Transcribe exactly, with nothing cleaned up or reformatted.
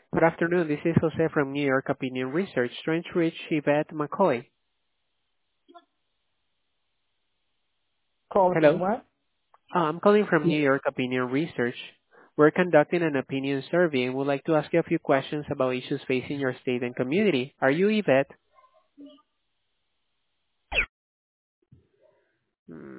Good afternoon. This is Jose from New York Opinion Research, trying to reach Yvette McCoy. Calling Hello. from what? Uh, I'm calling from New York Opinion Research. We're conducting an opinion survey and would like to ask you a few questions about issues facing your state and community. Are you Yvette?